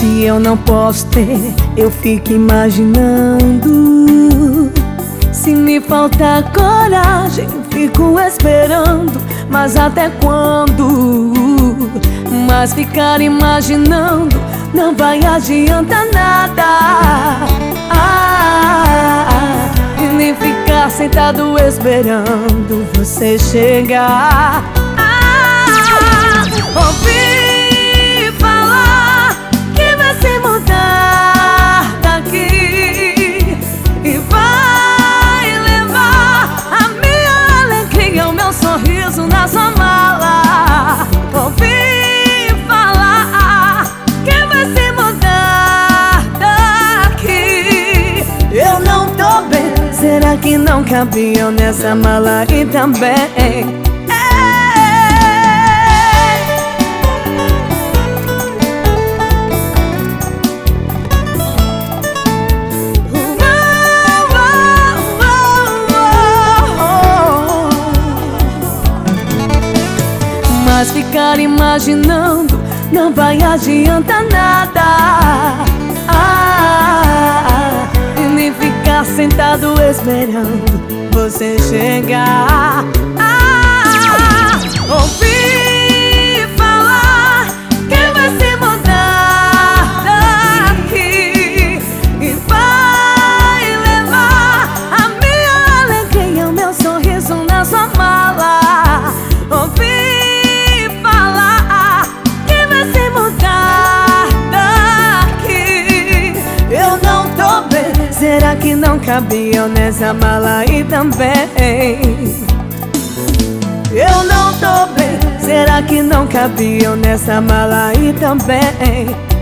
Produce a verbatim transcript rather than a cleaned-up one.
que eu não posso ter, eu fico imaginando. Se me faltar coragem, fico esperando. Mas até quando? Mas ficar imaginando não vai adiantar nada. Ah, e nem ficar sentado esperando você chegar. Ah, ouvi falar que vai se mudar daqui e vai levar a minha alegria, o meu sorriso na sua mala. Ouvi falar que vai se mudar daqui. Eu não tô bem, será que não cabia nessa mala e também? Mas ficar imaginando não vai adiantar nada. Ah, e nem ficar sentado esperando você chegar. Ah, ouvi falar que vai se mudar daqui e vai levar a minha alegria, o meu sorriso na sua mala. Ouvi será que não cabia nessa mala e também? Eu não tô bem, será que não cabia nessa mala e também?